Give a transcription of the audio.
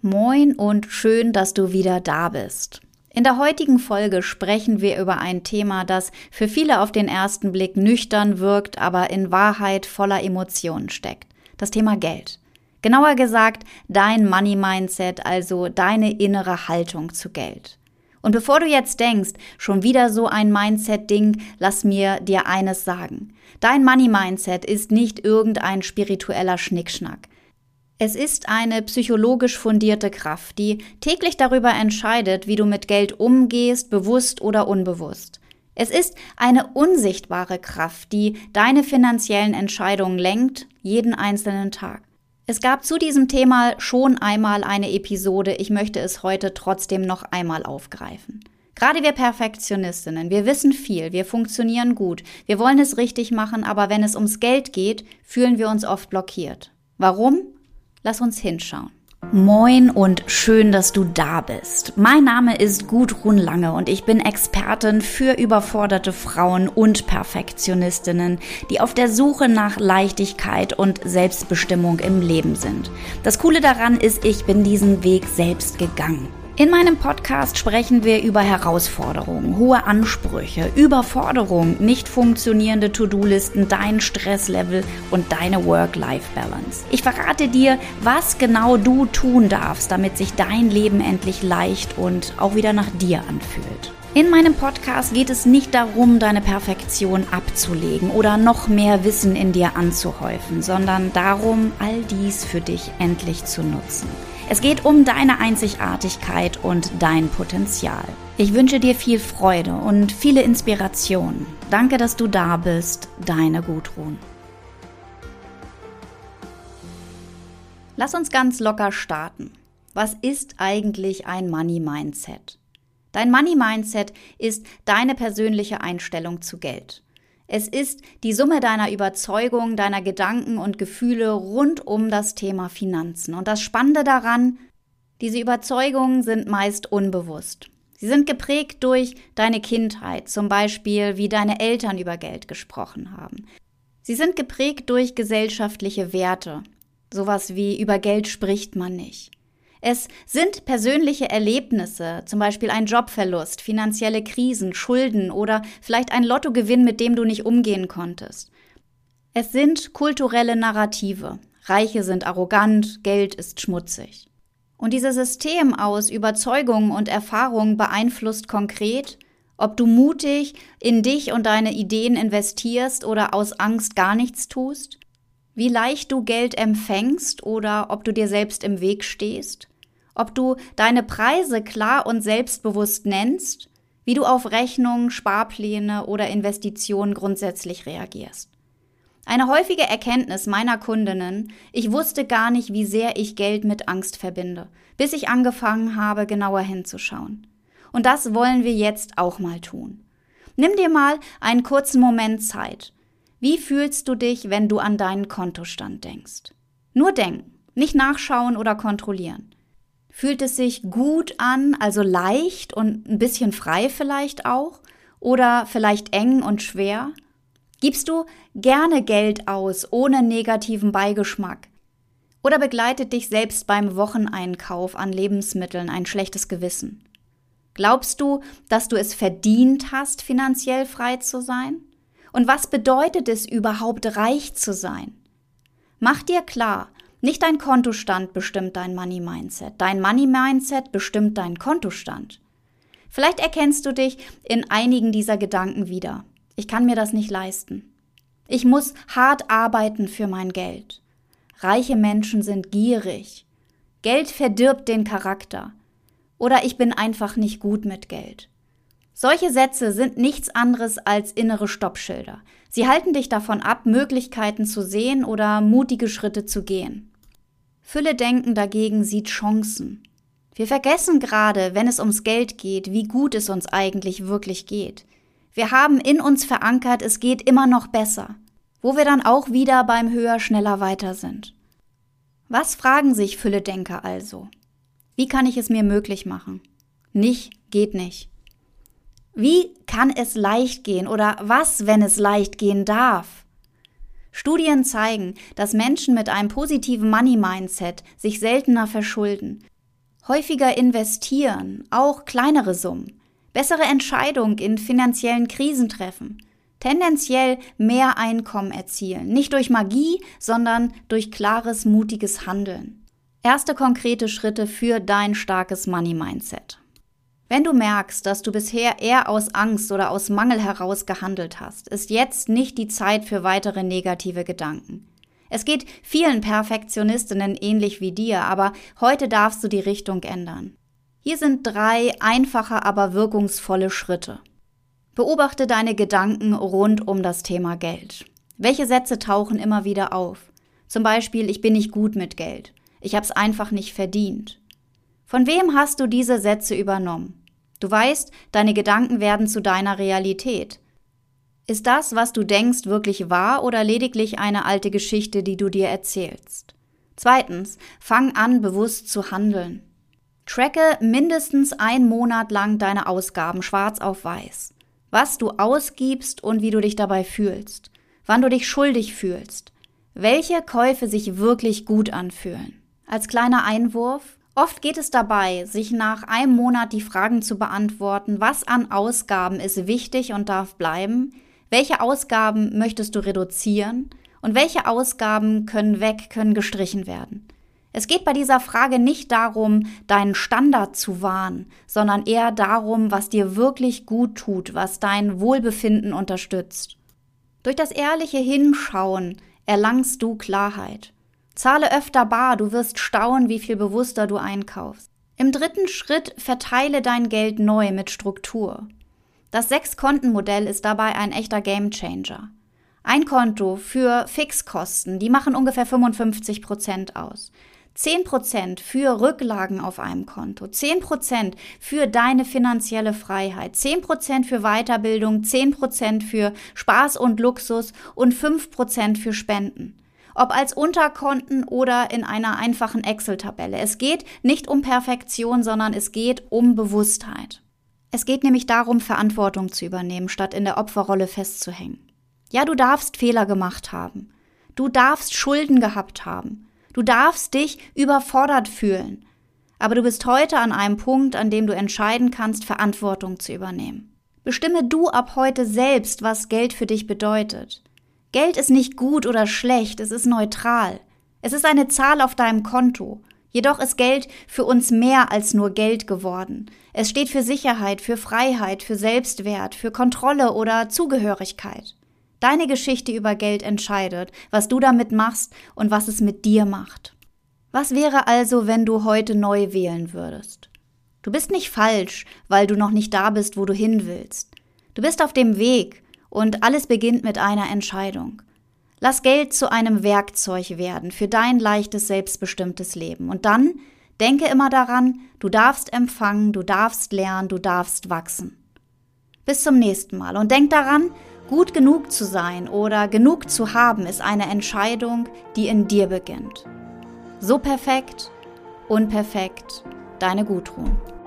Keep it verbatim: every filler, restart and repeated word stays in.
Moin und schön, dass du wieder da bist. In der heutigen Folge sprechen wir über ein Thema, das für viele auf den ersten Blick nüchtern wirkt, aber in Wahrheit voller Emotionen steckt. Das Thema Geld. Genauer gesagt, dein Money-Mindset, also deine innere Haltung zu Geld. Und bevor du jetzt denkst, schon wieder so ein Mindset-Ding, lass mir dir eines sagen. Dein Money-Mindset ist nicht irgendein spiritueller Schnickschnack. Es ist eine psychologisch fundierte Kraft, die täglich darüber entscheidet, wie du mit Geld umgehst, bewusst oder unbewusst. Es ist eine unsichtbare Kraft, die deine finanziellen Entscheidungen lenkt, jeden einzelnen Tag. Es gab zu diesem Thema schon einmal eine Episode, ich möchte es heute trotzdem noch einmal aufgreifen. Gerade wir Perfektionistinnen, wir wissen viel, wir funktionieren gut, wir wollen es richtig machen, aber wenn es ums Geld geht, fühlen wir uns oft blockiert. Warum? Lass uns hinschauen. Moin und schön, dass du da bist. Mein Name ist Gudrun Lange und ich bin Expertin für überforderte Frauen und Perfektionistinnen, die auf der Suche nach Leichtigkeit und Selbstbestimmung im Leben sind. Das Coole daran ist, ich bin diesen Weg selbst gegangen. In meinem Podcast sprechen wir über Herausforderungen, hohe Ansprüche, Überforderung, nicht funktionierende To-Do-Listen, dein Stresslevel und deine Work-Life-Balance. Ich verrate dir, was genau du tun darfst, damit sich dein Leben endlich leicht und auch wieder nach dir anfühlt. In meinem Podcast geht es nicht darum, deine Perfektion abzulegen oder noch mehr Wissen in dir anzuhäufen, sondern darum, all dies für dich endlich zu nutzen. Es geht um deine Einzigartigkeit und dein Potenzial. Ich wünsche dir viel Freude und viele Inspirationen. Danke, dass du da bist. Deine Gudrun. Lass uns ganz locker starten. Was ist eigentlich ein Money-Mindset? Dein Money-Mindset ist deine persönliche Einstellung zu Geld. Es ist die Summe deiner Überzeugungen, deiner Gedanken und Gefühle rund um das Thema Finanzen. Und das Spannende daran, diese Überzeugungen sind meist unbewusst. Sie sind geprägt durch deine Kindheit, zum Beispiel wie deine Eltern über Geld gesprochen haben. Sie sind geprägt durch gesellschaftliche Werte, sowas wie über Geld spricht man nicht. Es sind persönliche Erlebnisse, zum Beispiel ein Jobverlust, finanzielle Krisen, Schulden oder vielleicht ein Lottogewinn, mit dem du nicht umgehen konntest. Es sind kulturelle Narrative. Reiche sind arrogant, Geld ist schmutzig. Und dieses System aus Überzeugungen und Erfahrungen beeinflusst konkret, ob du mutig in dich und deine Ideen investierst oder aus Angst gar nichts tust, wie leicht du Geld empfängst oder ob du dir selbst im Weg stehst, ob du deine Preise klar und selbstbewusst nennst, wie du auf Rechnungen, Sparpläne oder Investitionen grundsätzlich reagierst. Eine häufige Erkenntnis meiner Kundinnen: Ich wusste gar nicht, wie sehr ich Geld mit Angst verbinde, bis ich angefangen habe, genauer hinzuschauen. Und das wollen wir jetzt auch mal tun. Nimm dir mal einen kurzen Moment Zeit. Wie fühlst du dich, wenn du an deinen Kontostand denkst? Nur denken, nicht nachschauen oder kontrollieren. Fühlt es sich gut an, also leicht und ein bisschen frei vielleicht auch? Oder vielleicht eng und schwer? Gibst du gerne Geld aus, ohne negativen Beigeschmack? Oder begleitet dich selbst beim Wocheneinkauf an Lebensmitteln ein schlechtes Gewissen? Glaubst du, dass du es verdient hast, finanziell frei zu sein? Und was bedeutet es überhaupt, reich zu sein? Mach dir klar, nicht dein Kontostand bestimmt dein Money-Mindset. Dein Money-Mindset bestimmt deinen Kontostand. Vielleicht erkennst du dich in einigen dieser Gedanken wieder. Ich kann mir das nicht leisten. Ich muss hart arbeiten für mein Geld. Reiche Menschen sind gierig. Geld verdirbt den Charakter. Oder ich bin einfach nicht gut mit Geld. Solche Sätze sind nichts anderes als innere Stoppschilder. Sie halten dich davon ab, Möglichkeiten zu sehen oder mutige Schritte zu gehen. Fülle-Denken dagegen sieht Chancen. Wir vergessen gerade, wenn es ums Geld geht, wie gut es uns eigentlich wirklich geht. Wir haben in uns verankert, es geht immer noch besser, wo wir dann auch wieder beim Höher, Schneller, Weiter sind. Was fragen sich Fülle-Denker also? Wie kann ich es mir möglich machen? Nicht geht nicht. Wie kann es leicht gehen oder was, wenn es leicht gehen darf? Studien zeigen, dass Menschen mit einem positiven Money-Mindset sich seltener verschulden, Häufiger investieren, auch kleinere Summen. Bessere Entscheidungen in finanziellen Krisen treffen. Tendenziell mehr Einkommen erzielen. Nicht durch Magie, sondern durch klares, mutiges Handeln. Erste konkrete Schritte für dein starkes Money-Mindset. Wenn du merkst, dass du bisher eher aus Angst oder aus Mangel heraus gehandelt hast, ist jetzt nicht die Zeit für weitere negative Gedanken. Es geht vielen Perfektionistinnen ähnlich wie dir, aber heute darfst du die Richtung ändern. Hier sind drei einfache, aber wirkungsvolle Schritte. Beobachte deine Gedanken rund um das Thema Geld. Welche Sätze tauchen immer wieder auf? Zum Beispiel, ich bin nicht gut mit Geld. Ich habe es einfach nicht verdient. Von wem hast du diese Sätze übernommen? Du weißt, deine Gedanken werden zu deiner Realität. Ist das, was du denkst, wirklich wahr oder lediglich eine alte Geschichte, die du dir erzählst? Zweitens, fang an, bewusst zu handeln. Tracke mindestens einen Monat lang deine Ausgaben schwarz auf weiß. Was du ausgibst und wie du dich dabei fühlst. Wann du dich schuldig fühlst. Welche Käufe sich wirklich gut anfühlen. Als kleiner Einwurf: Oft geht es dabei, sich nach einem Monat die Fragen zu beantworten, was an Ausgaben ist wichtig und darf bleiben, welche Ausgaben möchtest du reduzieren und welche Ausgaben können weg, können gestrichen werden. Es geht bei dieser Frage nicht darum, deinen Standard zu wahren, sondern eher darum, was dir wirklich gut tut, was dein Wohlbefinden unterstützt. Durch das ehrliche Hinschauen erlangst du Klarheit. Zahle öfter bar, du wirst staunen, wie viel bewusster du einkaufst. Im dritten Schritt verteile dein Geld neu mit Struktur. Das Sechs-Konten-Modell ist dabei ein echter Gamechanger. Ein Konto für Fixkosten, die machen ungefähr fünfundfünfzig Prozent aus. zehn Prozent für Rücklagen auf einem Konto, zehn Prozent für deine finanzielle Freiheit, zehn Prozent für Weiterbildung, zehn Prozent für Spaß und Luxus und fünf Prozent für Spenden. Ob als Unterkonten oder in einer einfachen Excel-Tabelle. Es geht nicht um Perfektion, sondern es geht um Bewusstheit. Es geht nämlich darum, Verantwortung zu übernehmen, statt in der Opferrolle festzuhängen. Ja, du darfst Fehler gemacht haben. Du darfst Schulden gehabt haben. Du darfst dich überfordert fühlen. Aber du bist heute an einem Punkt, an dem du entscheiden kannst, Verantwortung zu übernehmen. Bestimme du ab heute selbst, was Geld für dich bedeutet. Geld ist nicht gut oder schlecht, es ist neutral. Es ist eine Zahl auf deinem Konto. Jedoch ist Geld für uns mehr als nur Geld geworden. Es steht für Sicherheit, für Freiheit, für Selbstwert, für Kontrolle oder Zugehörigkeit. Deine Geschichte über Geld entscheidet, was du damit machst und was es mit dir macht. Was wäre also, wenn du heute neu wählen würdest? Du bist nicht falsch, weil du noch nicht da bist, wo du hin willst. Du bist auf dem Weg. Und alles beginnt mit einer Entscheidung. Lass Geld zu einem Werkzeug werden für dein leichtes, selbstbestimmtes Leben. Und dann denke immer daran, du darfst empfangen, du darfst lernen, du darfst wachsen. Bis zum nächsten Mal. Und denk daran, gut genug zu sein oder genug zu haben, ist eine Entscheidung, die in dir beginnt. So perfekt, unperfekt, deine Gudrun.